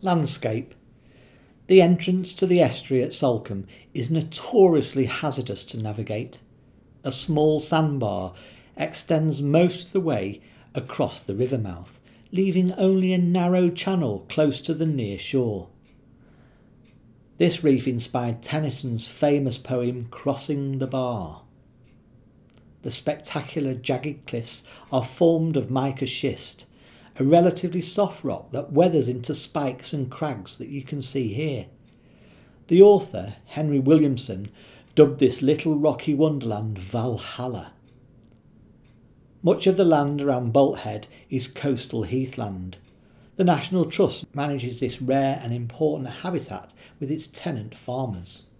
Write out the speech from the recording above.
Landscape. The entrance to the estuary at Salcombe is notoriously hazardous to navigate. A small sandbar extends most of the way across the river mouth, leaving only a narrow channel close to the near shore. This reef inspired Tennyson's famous poem Crossing the Bar. The spectacular jagged cliffs are formed of mica schist, a relatively soft rock that weathers into spikes and crags that you can see here. The author, Henry Williamson, dubbed this little rocky wonderland Valhalla. Much of the land around Bolthead is coastal heathland. The National Trust manages this rare and important habitat with its tenant farmers.